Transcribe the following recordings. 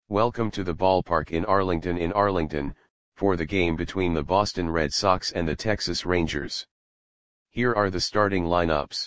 Welcome to the ballpark in Arlington, for the game between the Boston Red Sox and the Texas Rangers. Here are the starting lineups.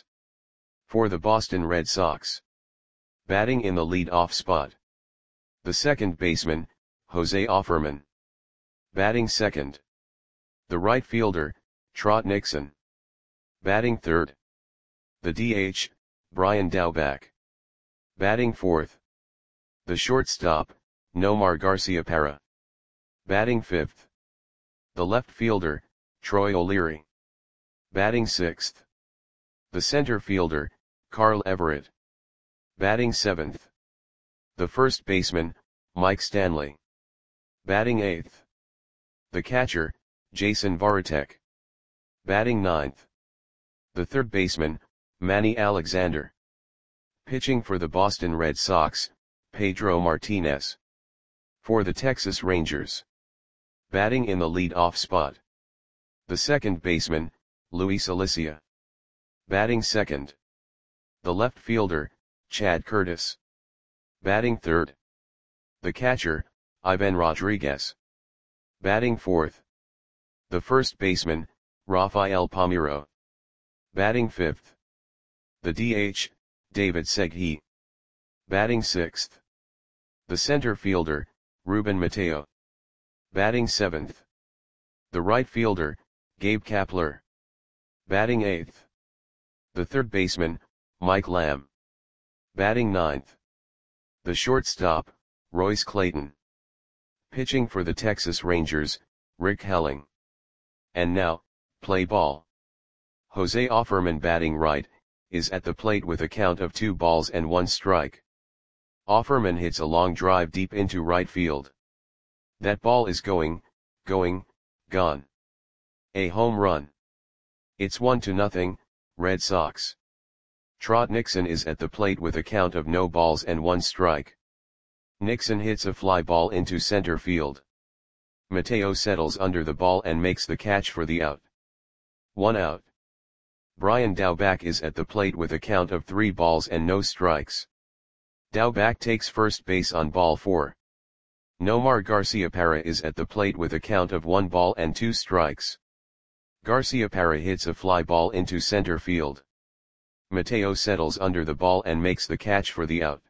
For the Boston Red Sox. Batting in the lead-off spot. The second baseman, Jose Offerman. Batting second. The right fielder, Trot Nixon. Batting third. The DH, Brian Daubach. Batting fourth. The shortstop, Nomar Garciaparra. Batting fifth. The left fielder, Troy O'Leary. Batting sixth. The center fielder, Carl Everett. Batting seventh. The first baseman, Mike Stanley. Batting eighth. The catcher, Jason Varitek. Batting ninth. The third baseman, Manny Alexander. Pitching for the Boston Red Sox, Pedro Martinez. For the Texas Rangers. Batting in the lead-off spot. The second baseman, Luis Alicia. Batting second. The left fielder, Chad Curtis. Batting third. The catcher, Ivan Rodriguez. Batting fourth. The first baseman, Rafael Palmeiro. Batting fifth. The DH, David Segui. Batting sixth. The center fielder, Ruben Mateo. Batting seventh. The right fielder, Gabe Kapler. Batting eighth. The third baseman, Mike Lamb. Batting ninth. The shortstop, Royce Clayton. Pitching for the Texas Rangers, Rick Helling. And now, play ball. Jose Offerman, batting right, is at the plate with a count of 2-1 strike. Offerman hits a long drive deep into right field. That ball is gone. A home run. It's 1-0, Red Sox. Trot Nixon is at the plate with a count of 0-1 strike. Nixon hits a fly ball into center field. Mateo settles under the ball and makes the catch for the out. 1 out. Brian Daubach is at the plate with a count of 3-0 strikes. Daubach takes first base on ball 4. Nomar Garciaparra is at the plate with a count of 1-2 strikes. Garciaparra hits a fly ball into center field. Mateo settles under the ball and makes the catch for the out.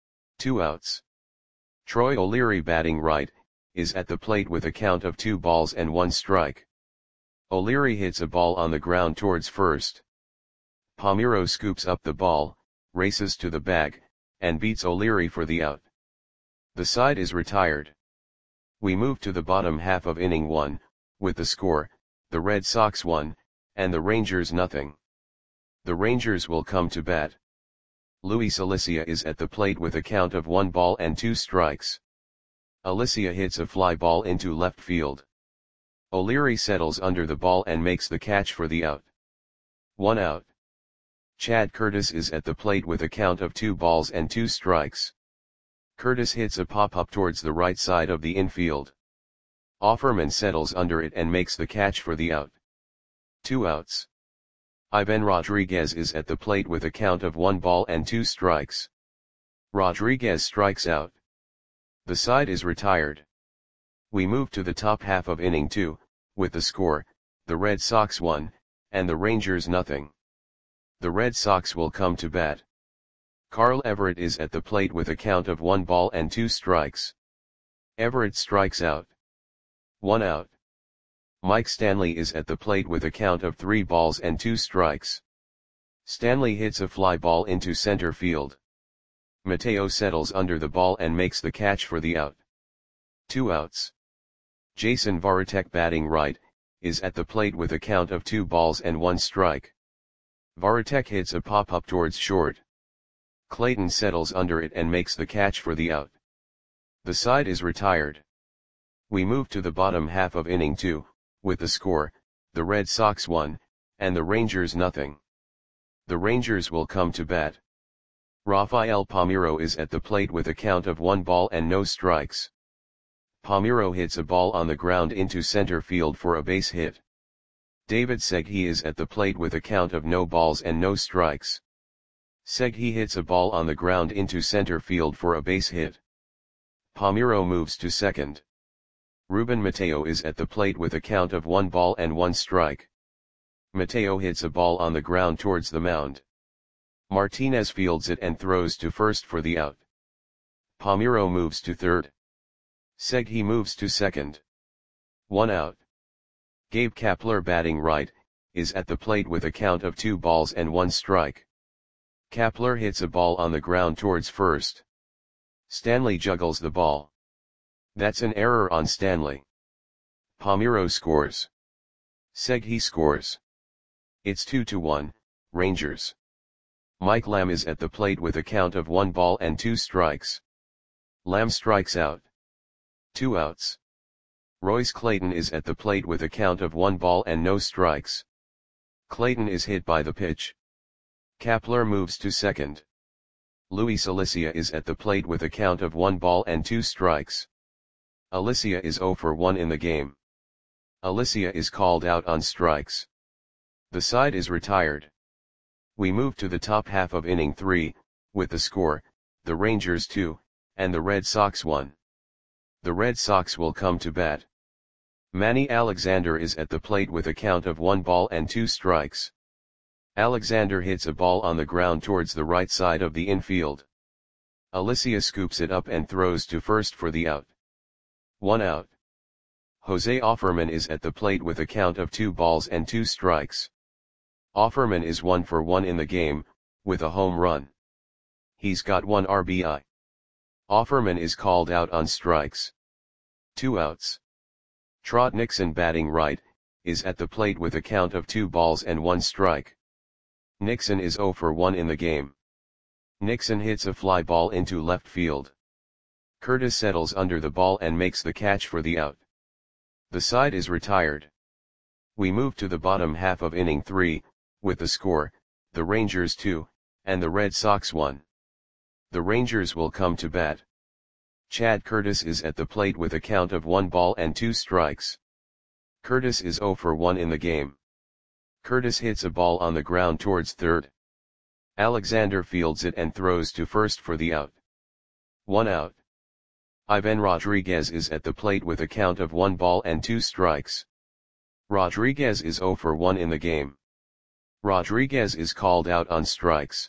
2 outs. Troy O'Leary, batting right, is at the plate with a count of 2-1 strike. O'Leary hits a ball on the ground towards first. Palmeiro scoops up the ball, races to the bag, and beats O'Leary for the out. The side is retired. We move to the bottom half of inning 1, with the score, the Red Sox 1, and the Rangers 0. The Rangers will come to bat. Luis Alicia is at the plate with a count of 1-2 strikes. Alicia hits a fly ball into left field. O'Leary settles under the ball and makes the catch for the out. 1 out. Chad Curtis is at the plate with a count of 2-2 strikes. Curtis hits a pop-up towards the right side of the infield. Offerman settles under it and makes the catch for the out. 2 outs. Ivan Rodriguez is at the plate with a count of 1-2 strikes. Rodriguez strikes out. The side is retired. We move to the top half of inning 2, with the score, the Red Sox 1, and the Rangers 0. The Red Sox will come to bat. Carl Everett is at the plate with a count of 1-2 strikes. Everett strikes out. 1 out. Mike Stanley is at the plate with a count of 3-2 strikes. Stanley hits a fly ball into center field. Mateo settles under the ball and makes the catch for the out. 2 outs. Jason Varitek, batting right, is at the plate with a count of 2-1 strike. Varitek hits a pop-up towards short. Clayton settles under it and makes the catch for the out. The side is retired. We move to the bottom half of inning 2, with the score, the Red Sox 1, and the Rangers 0. The Rangers will come to bat. Rafael Palmeiro is at the plate with a count of 1-0 strikes. Palmeiro hits a ball on the ground into center field for a base hit. David Segui is at the plate with a count of 0 strikes. Segui hits a ball on the ground into center field for a base hit. Palmeiro moves to second. Ruben Mateo is at the plate with a count of 1 ball and 1 strike. Mateo hits a ball on the ground towards the mound. Martinez fields it and throws to first for the out. Palmeiro moves to third. Segui moves to second. 1 out. Gabe Kapler, batting right, is at the plate with a count of 2 balls and 1 strike. Kapler hits a ball on the ground towards first. Stanley juggles the ball. That's an error on Stanley. Palmeiro scores. Segui scores. It's 2-1, Rangers. Mike Lamb is at the plate with a count of 1 ball and 2 strikes. Lamb strikes out. 2 outs. Royce Clayton is at the plate with a count of 1 ball and no strikes. Clayton is hit by the pitch. Kapler moves to second. Luis Alicia is at the plate with a count of 1 ball and 2 strikes. Alicia is 0 for 1 in the game. Alicia is called out on strikes. The side is retired. We move to the top half of inning 3, with the score, the Rangers 2, and the Red Sox 1. The Red Sox will come to bat. Manny Alexander is at the plate with a count of 1 ball and 2 strikes. Alexander hits a ball on the ground towards the right side of the infield. Alicia scoops it up and throws to first for the out. 1 out. Jose Offerman is at the plate with a count of 2 balls and 2 strikes. Offerman is 1 for 1 in the game, with a home run. He's got 1 RBI. Offerman is called out on strikes. 2 outs. Trot Nixon, batting right, is at the plate with a count of 2 balls and 1 strike. Nixon is 0 for 1 in the game. Nixon hits a fly ball into left field. Curtis settles under the ball and makes the catch for the out. The side is retired. We move to the bottom half of inning 3, with the score, the Rangers 2, and the Red Sox 1. The Rangers will come to bat. Chad Curtis is at the plate with a count of 1 ball and 2 strikes. Curtis is 0 for 1 in the game. Curtis hits a ball on the ground towards third. Alexander fields it and throws to first for the out. 1 out. Ivan Rodriguez is at the plate with a count of 1 ball and 2 strikes. Rodriguez is 0 for 1 in the game. Rodriguez is called out on strikes.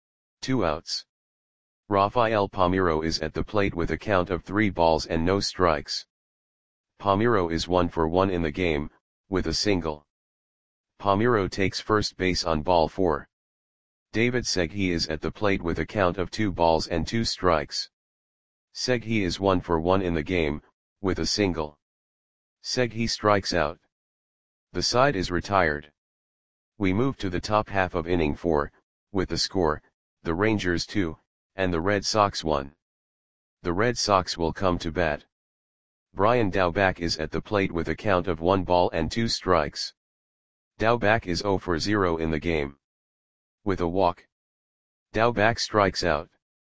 2 outs. Rafael Palmeiro is at the plate with a count of 3 balls and no strikes. Palmeiro is 1 for 1 in the game, with a single. Palmeiro takes first base on ball 4. David Segui is at the plate with a count of 2 balls and 2 strikes. Segui is 1 for 1 in the game, with a single. Segui strikes out. The side is retired. We move to the top half of inning 4, with the score, the Rangers 2, and the Red Sox 1. The Red Sox will come to bat. Brian Daubach is at the plate with a count of 1 ball and 2 strikes. Daubach is 0 for 0 in the game. With a walk. Daubach strikes out.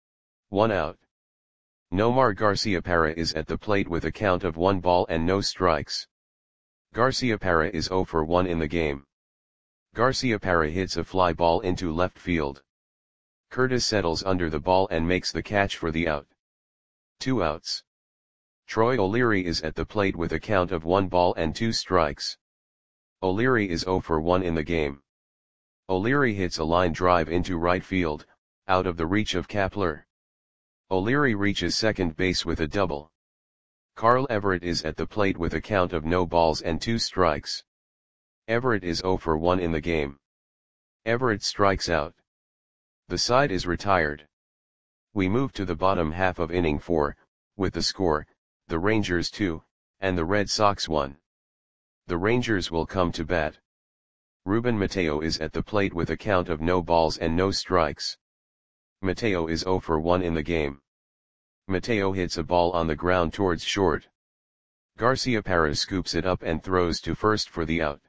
1 out. Nomar Garciaparra is at the plate with a count of 1 ball and no strikes. Garciaparra is 0 for 1 in the game. Garciaparra hits a fly ball into left field. Curtis settles under the ball and makes the catch for the out. 2 outs. Troy O'Leary is at the plate with a count of 1 ball and 2 strikes. O'Leary is 0 for 1 in the game. O'Leary hits a line drive into right field, out of the reach of Kapler. O'Leary reaches second base with a double. Carl Everett is at the plate with a count of no balls and 2 strikes. Everett is 0 for 1 in the game. Everett strikes out. The side is retired. We move to the bottom half of inning 4, with the score, the Rangers 2, and the Red Sox 1. The Rangers will come to bat. Ruben Mateo is at the plate with a count of no balls and no strikes. Mateo is 0 for 1 in the game. Mateo hits a ball on the ground towards short. Garciaparra scoops it up and throws to first for the out.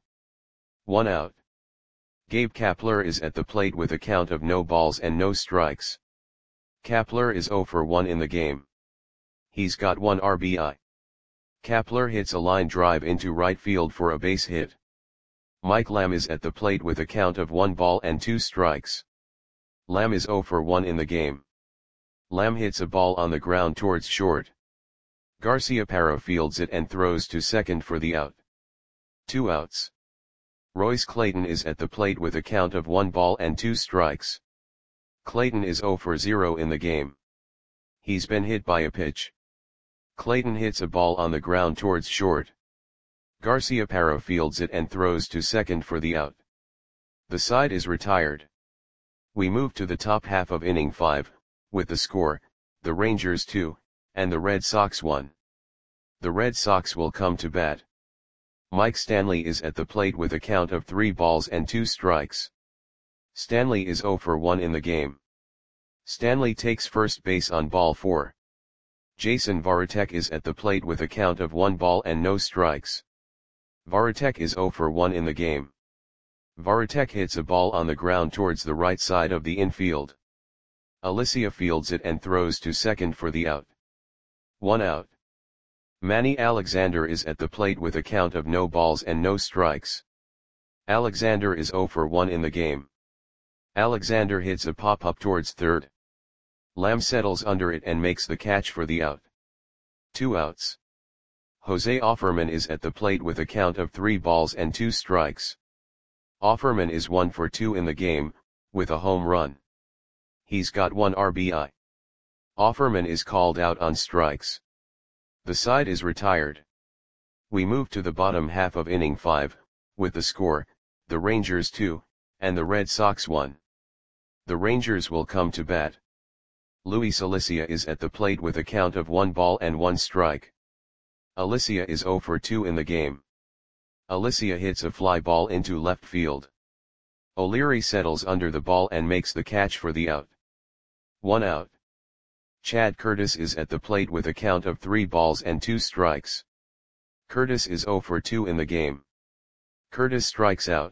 1 out. Gabe Kapler is at the plate with a count of no balls and no strikes. Kapler is 0 for 1 in the game. He's got 1 RBI. Kapler hits a line drive into right field for a base hit. Mike Lamb is at the plate with a count of 1 ball and 2 strikes. Lamb is 0 for 1 in the game. Lamb hits a ball on the ground towards short. Garciaparra fields it and throws to second for the out. 2 outs. Royce Clayton is at the plate with a count of 1 ball and 2 strikes. Clayton is 0 for 0 in the game. He's been hit by a pitch. Clayton hits a ball on the ground towards short. Garciaparra fields it and throws to second for the out. The side is retired. We move to the top half of inning 5, with the score, the Rangers 2, and the Red Sox 1. The Red Sox will come to bat. Mike Stanley is at the plate with a count of 3 balls and 2 strikes. Stanley is 0 for 1 in the game. Stanley takes first base on ball 4. Jason Varitek is at the plate with a count of 1 ball and no strikes. Varitek is 0 for 1 in the game. Varitek hits a ball on the ground towards the right side of the infield. Alicia fields it and throws to second for the out. 1 out. Manny Alexander is at the plate with a count of no balls and no strikes. Alexander is 0 for 1 in the game. Alexander hits a pop-up towards third. Lamb settles under it and makes the catch for the out. 2 outs. Jose Offerman is at the plate with a count of 3 balls and 2 strikes. Offerman is 1 for 2 in the game, with a home run. He's got 1 RBI. Offerman is called out on strikes. The side is retired. We move to the bottom half of inning 5, with the score, the Rangers 2, and the Red Sox 1. The Rangers will come to bat. Luis Alicia is at the plate with a count of 1 ball and 1 strike. Alicia is 0 for 2 in the game. Alicia hits a fly ball into left field. O'Leary settles under the ball and makes the catch for the out. 1 out. Chad Curtis is at the plate with a count of 3 balls and 2 strikes. Curtis is 0 for 2 in the game. Curtis strikes out.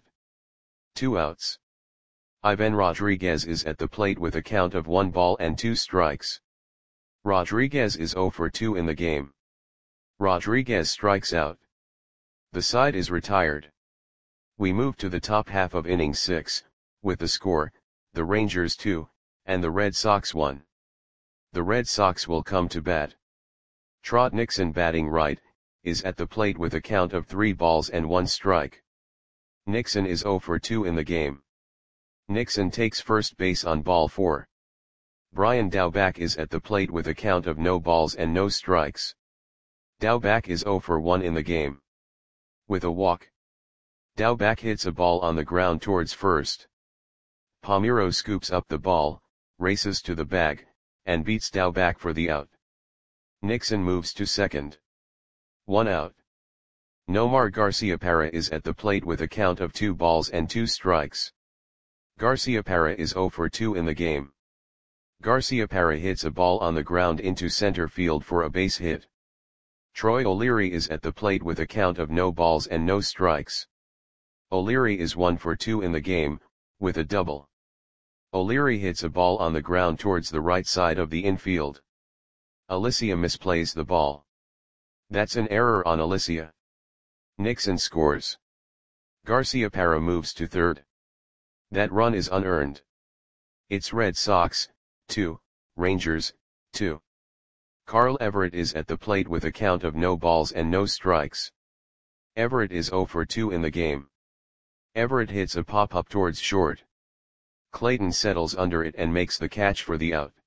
2 outs. Ivan Rodriguez is at the plate with a count of 1 ball and 2 strikes. Rodriguez is 0 for 2 in the game. Rodriguez strikes out. The side is retired. We move to the top half of inning 6, with the score, the Rangers 2, and the Red Sox 1. The Red Sox will come to bat. Trot Nixon, batting right, is at the plate with a count of 3 balls and 1 strike. Nixon is 0 for 2 in the game. Nixon takes first base on ball 4. Brian Daubach is at the plate with a count of no balls and no strikes. Daubach is 0 for 1 in the game. With a walk. Daubach hits a ball on the ground towards first. Palmeiro scoops up the ball, races to the bag, and beats Daubach for the out. Nixon moves to second. 1 out. Nomar Garciaparra is at the plate with a count of 2 balls and 2 strikes. Garciaparra is 0 for 2 in the game. Garciaparra hits a ball on the ground into center field for a base hit. Troy O'Leary is at the plate with a count of no balls and no strikes. O'Leary is 1 for 2 in the game, with a double. O'Leary hits a ball on the ground towards the right side of the infield. Alicia misplays the ball. That's an error on Alicia. Nixon scores. Garciaparra moves to third. That run is unearned. It's Red Sox 2, Rangers 2. Carl Everett is at the plate with a count of no balls and no strikes. Everett is 0 for 2 in the game. Everett hits a pop-up towards short. Clayton settles under it and makes the catch for the out.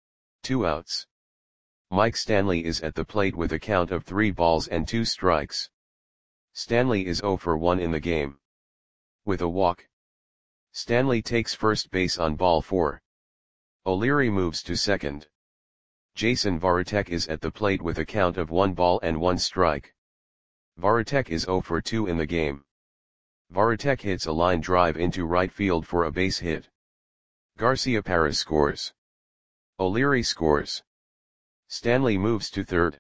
2 outs. Mike Stanley is at the plate with a count of 3 balls and 2 strikes. Stanley is 0 for 1 in the game. With a walk. Stanley takes first base on ball 4. O'Leary moves to second. Jason Varitek is at the plate with a count of 1 ball and 1 strike. Varitek is 0 for 2 in the game. Varitek hits a line drive into right field for a base hit. Garciaparra scores. O'Leary scores. Stanley moves to third.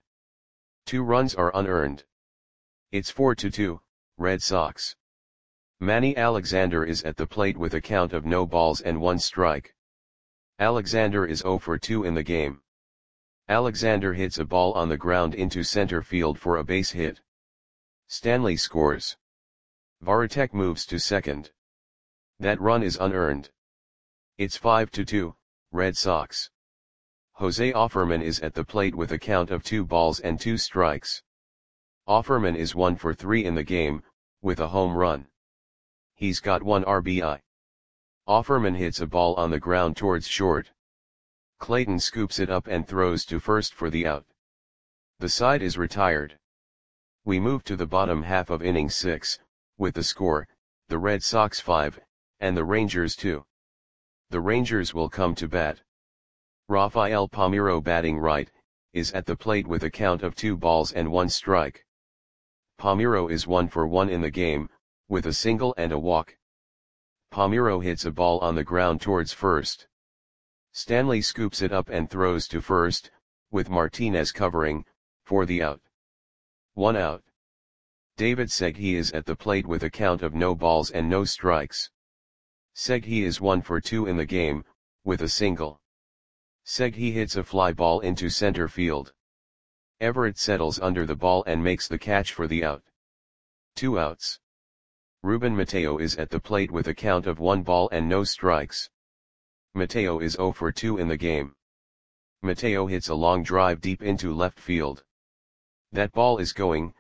2 runs are unearned. It's 4-2, Red Sox. Manny Alexander is at the plate with a count of no balls and 1 strike. Alexander is 0 for 2 in the game. Alexander hits a ball on the ground into center field for a base hit. Stanley scores. Varitek moves to second. That run is unearned. It's 5-2, Red Sox. Jose Offerman is at the plate with a count of 2 balls and 2 strikes. Offerman is 1 for 3 in the game, with a home run. He's got 1 RBI. Offerman hits a ball on the ground towards short. Clayton scoops it up and throws to first for the out. The side is retired. We move to the bottom half of inning 6, with the score, the Red Sox 5, and the Rangers 2. The Rangers will come to bat. Rafael Palmeiro, batting right, is at the plate with a count of 2 balls and 1 strike. Palmeiro is 1 for 1 in the game, with a single and a walk. Palmeiro hits a ball on the ground towards first. Stanley scoops it up and throws to first, with Martinez covering, for the out. 1 out. David Segui is at the plate with a count of no balls and no strikes. Segui is 1 for 2 in the game, with a single. Segui hits a fly ball into center field. Everett settles under the ball and makes the catch for the out. 2 outs. Ruben Mateo is at the plate with a count of 1 ball and no strikes. Mateo is 0 for 2 in the game. Mateo hits a long drive deep into left field. That ball is gone.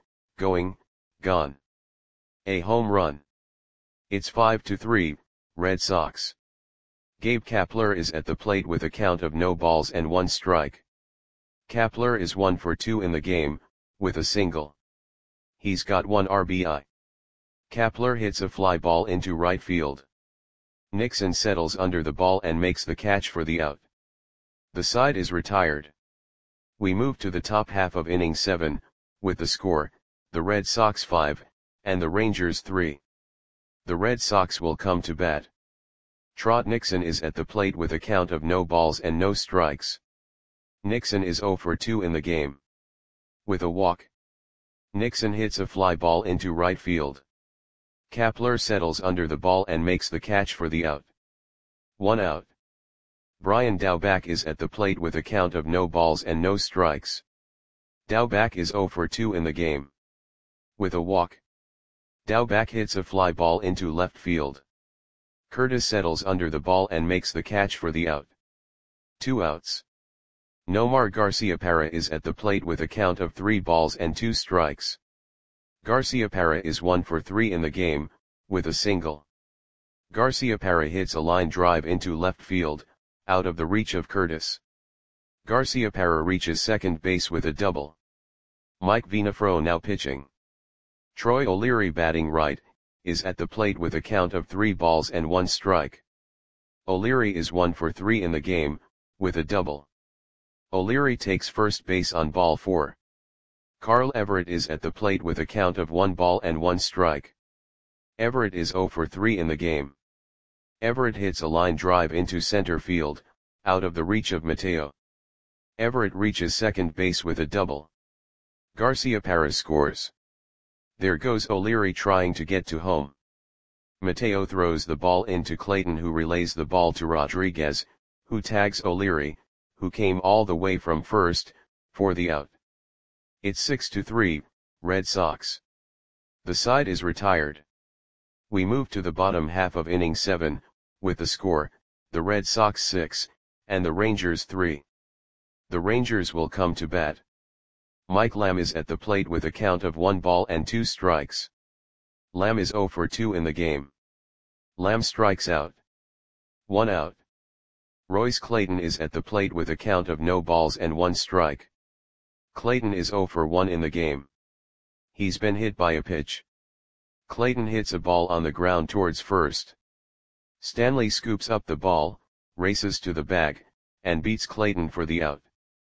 A home run. It's 5-3, Red Sox. Gabe Kapler is at the plate with a count of no balls and 1 strike. Kapler is 1 for 2 in the game, with a single. He's got 1 RBI. Kapler hits a fly ball into right field. Nixon settles under the ball and makes the catch for the out. The side is retired. We move to the top half of inning 7, with the score, the Red Sox 5, and the Rangers 3. The Red Sox will come to bat. Trot Nixon is at the plate with a count of no balls and no strikes. Nixon is 0 for 2 in the game. With a walk. Nixon hits a fly ball into right field. Kapler settles under the ball and makes the catch for the out. 1 out. Brian Daubach is at the plate with a count of no balls and no strikes. Daubach is 0 for 2 in the game. With a walk. Daubach hits a fly ball into left field. Curtis settles under the ball and makes the catch for the out. 2 outs. Nomar Garciaparra is at the plate with a count of 3 balls and 2 strikes. Garciaparra is 1 for 3 in the game, with a single. Garciaparra hits a line drive into left field, out of the reach of Curtis. Garciaparra reaches second base with a double. Mike Venafro now pitching. Troy O'Leary, batting right, is at the plate with a count of 3 balls and 1 strike. O'Leary is 1 for 3 in the game, with a double. O'Leary takes first base on ball 4. Carl Everett is at the plate with a count of 1 ball and 1 strike. Everett is 0 for 3 in the game. Everett hits a line drive into center field, out of the reach of Mateo. Everett reaches second base with a double. Garciaparra scores. There goes O'Leary trying to get to home. Mateo throws the ball into Clayton, who relays the ball to Rodriguez, who tags O'Leary, who came all the way from first, for the out. It's 6-3, Red Sox. The side is retired. We move to the bottom half of inning 7, with the score, the Red Sox 6, and the Rangers 3. The Rangers will come to bat. Mike Lamb is at the plate with a count of 1 ball and 2 strikes. Lamb is 0 for 2 in the game. Lamb strikes out. 1 out. Royce Clayton is at the plate with a count of no balls and 1 strike. Clayton is 0 for 1 in the game. He's been hit by a pitch. Clayton hits a ball on the ground towards first. Stanley scoops up the ball, races to the bag, and beats Clayton for the out.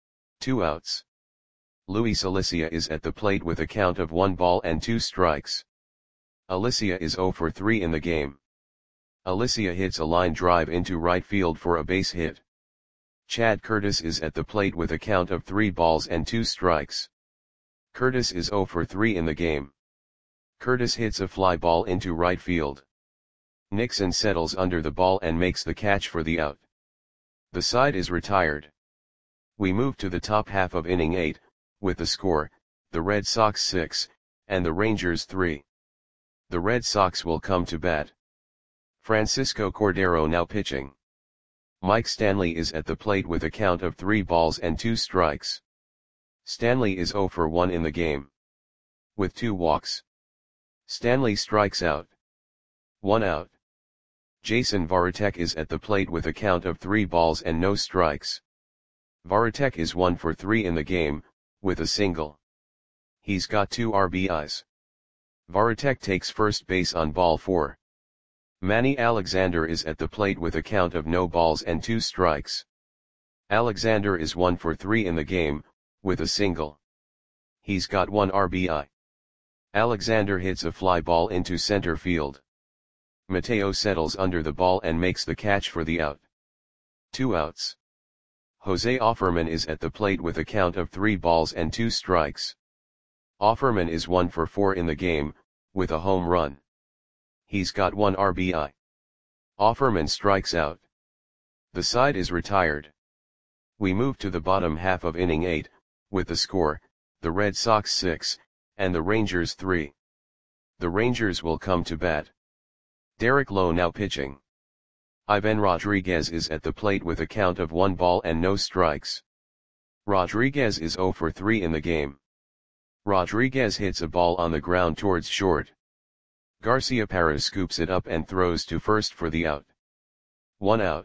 2 outs. Luis Alicia is at the plate with a count of 1 ball and 2 strikes. Alicia is 0 for 3 in the game. Alicia hits a line drive into right field for a base hit. Chad Curtis is at the plate with a count of 3 balls and 2 strikes. Curtis is 0 for 3 in the game. Curtis hits a fly ball into right field. Nixon settles under the ball and makes the catch for the out. The side is retired. We move to the top half of inning 8, with the score, the Red Sox 6, and the Rangers 3. The Red Sox will come to bat. Francisco Cordero now pitching. Mike Stanley is at the plate with a count of 3 balls and 2 strikes. Stanley is 0 for 1 in the game. With 2 walks. Stanley strikes out. 1 out. Jason Varitek is at the plate with a count of 3 balls and no strikes. Varitek is 1 for 3 in the game, with a single. He's got 2 RBIs. Varitek takes first base on ball 4. Manny Alexander is at the plate with a count of no balls and 2 strikes. Alexander is 1 for 3 in the game, with a single. He's got 1 RBI. Alexander hits a fly ball into center field. Mateo settles under the ball and makes the catch for the out. 2 outs. Jose Offerman is at the plate with a count of 3 balls and 2 strikes. Offerman is 1 for 4 in the game, with a home run. He's got 1 RBI. Offerman strikes out. The side is retired. We move to the bottom half of inning 8, with the score, the Red Sox 6, and the Rangers 3. The Rangers will come to bat. Derek Lowe now pitching. Ivan Rodriguez is at the plate with a count of 1 ball and no strikes. Rodriguez is 0 for 3 in the game. Rodriguez hits a ball on the ground towards short. Garciaparra scoops it up and throws to first for the out. 1 out.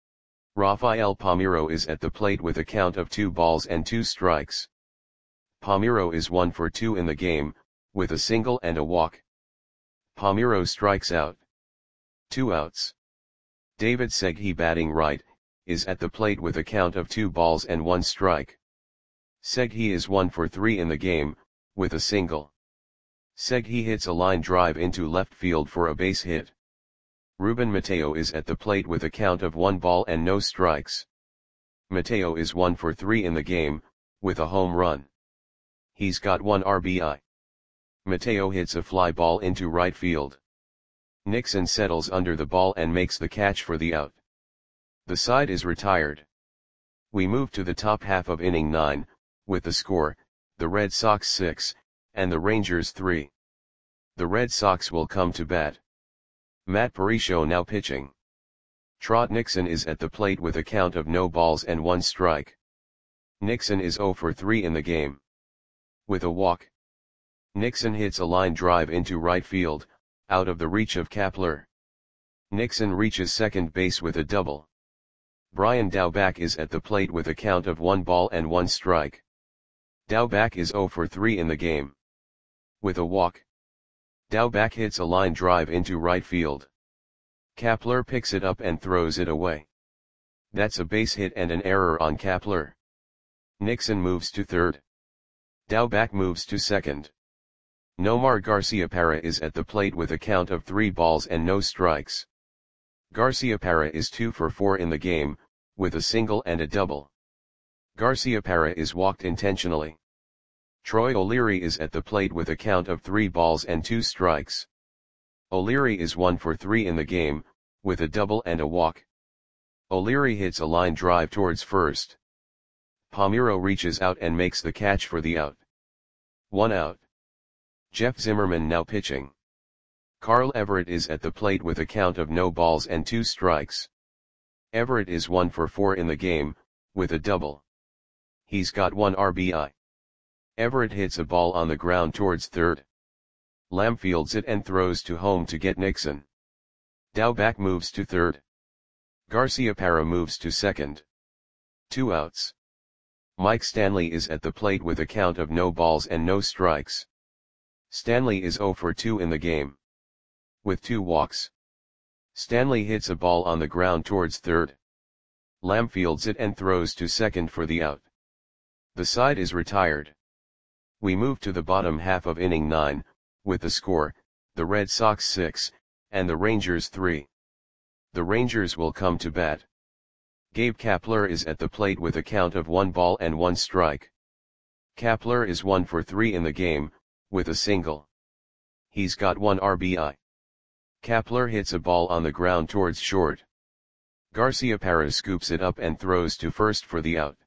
Rafael Palmeiro is at the plate with a count of 2 balls and 2 strikes. Palmeiro is 1 for 2 in the game, with a single and a walk. Palmeiro strikes out. 2 outs. David Segui, batting right, is at the plate with a count of 2 balls and 1 strike. Segui is 1 for 3 in the game, with a single. Segui hits a line drive into left field for a base hit. Ruben Mateo is at the plate with a count of 1 ball and no strikes. Mateo is 1 for 3 in the game, with a home run. He's got 1 RBI. Mateo hits a fly ball into right field. Nixon settles under the ball and makes the catch for the out. The side is retired. We move to the top half of inning 9, with the score, the Red Sox 6, and the Rangers 3. The Red Sox will come to bat. Matt Parisho now pitching. Trot Nixon is at the plate with a count of no balls and 1 strike. Nixon is 0 for 3 in the game. With a walk. Nixon hits a line drive into right field, out of the reach of Kapler. Nixon reaches second base with a double. Brian Daubach is at the plate with a count of 1 ball and 1 strike. Daubach is 0 for 3 in the game. With a walk. Daubach hits a line drive into right field. Kapler picks it up and throws it away. That's a base hit and an error on Kapler. Nixon moves to third. Daubach moves to second. Nomar Garciaparra is at the plate with a count of 3 balls and no strikes. Garciaparra is 2 for 4 in the game, with a single and a double. Garciaparra is walked intentionally. Troy O'Leary is at the plate with a count of 3 balls and 2 strikes. O'Leary is 1 for 3 in the game, with a double and a walk. O'Leary hits a line drive towards first. Palmeiro reaches out and makes the catch for the out. 1 out. Jeff Zimmerman now pitching. Carl Everett is at the plate with a count of no balls and 2 strikes. Everett is 1 for 4 in the game, with a double. He's got 1 RBI. Everett hits a ball on the ground towards third. Lamb fields it and throws to home to get Nixon. Daubach moves to third. Garciaparra moves to second. 2 outs. Mike Stanley is at the plate with a count of no balls and no strikes. Stanley is 0 for 2 in the game. With 2 walks. Stanley hits a ball on the ground towards third. Lamb fields it and throws to second for the out. The side is retired. We move to the bottom half of inning 9, with the score, the Red Sox 6, and the Rangers 3. The Rangers will come to bat. Gabe Kapler is at the plate with a count of 1 ball and 1 strike. Kapler is 1 for 3 in the game, with a single. He's got 1 RBI. Kapler hits a ball on the ground towards short. Garciaparra scoops it up and throws to first for the out.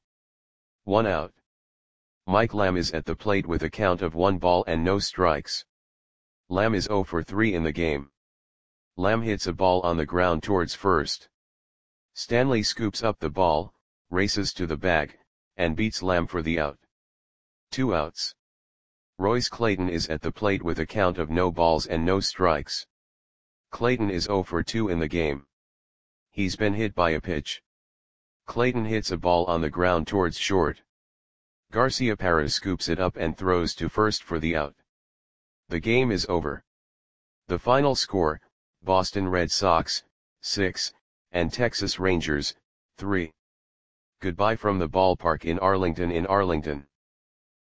1 out. Mike Lamb is at the plate with a count of 1 ball and no strikes. Lamb is 0 for 3 in the game. Lamb hits a ball on the ground towards first. Stanley scoops up the ball, races to the bag, and beats Lamb for the out. 2 outs. Royce Clayton is at the plate with a count of no balls and no strikes. Clayton is 0 for 2 in the game. He's been hit by a pitch. Clayton hits a ball on the ground towards short. Garciaparra scoops it up and throws to first for the out. The game is over. The final score, Boston Red Sox, 6, and Texas Rangers, 3. Goodbye from the ballpark in Arlington.